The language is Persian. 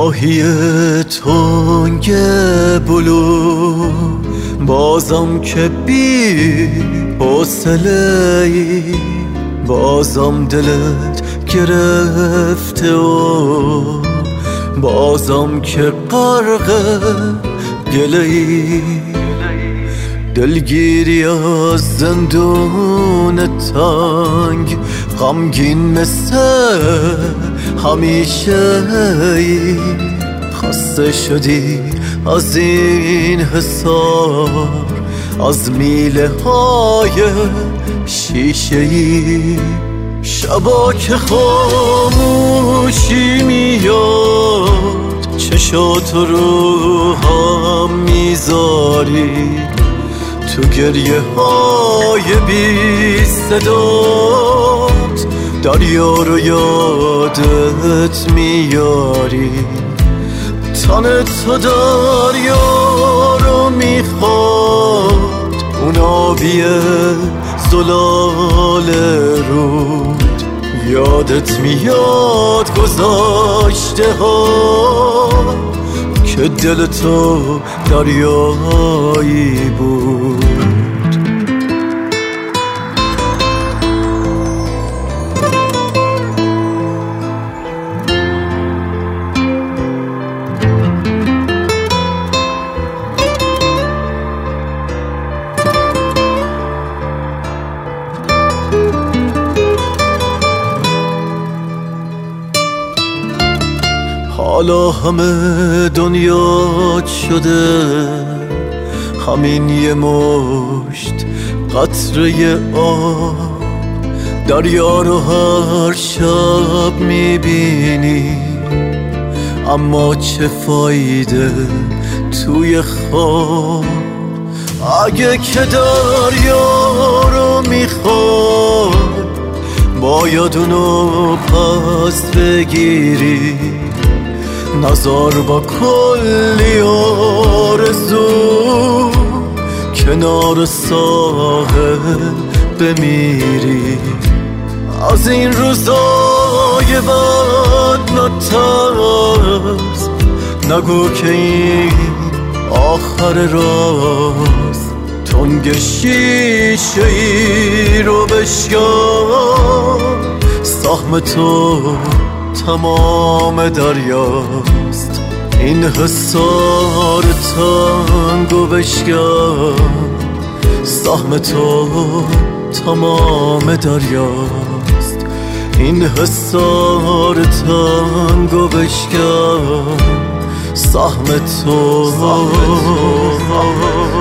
ماهی تنگ بلو بازم که بی حوصله ای، بازم دلت گرفته و بازم که غرق گله ای. دلگیری از زندون تنگ غمگین مثل همیشه ای. خسته شدی از این حصار، از میله های شیشه ای. شبا که خاموشی میاد چشات رو هم میذاری، تو گریه های بی صدات دریا رو یادت میاری. تن تو دریا رو میخواد، اون آبی زلال رود. یادت میاد گذشته ها که دل تو دریایی بود. حالا همه دنیا شده همین یه مشت قطره آب. دریا رو هر شب میبینی، اما چه فایده توی خواب. اگه که دریا رو میخوای باید اونو پس بگیری، نظر با کلی آرزو کنار ساحل بمیری. از این روزای بد نترس، نگو که این آخر راست. تنگ شیشه ای رو بشکن، سهم تو تمام دریاست. این حصار تنگو بشکن، سهم تو تمام دریاست. این حصار تنگو بشکن، سهم تو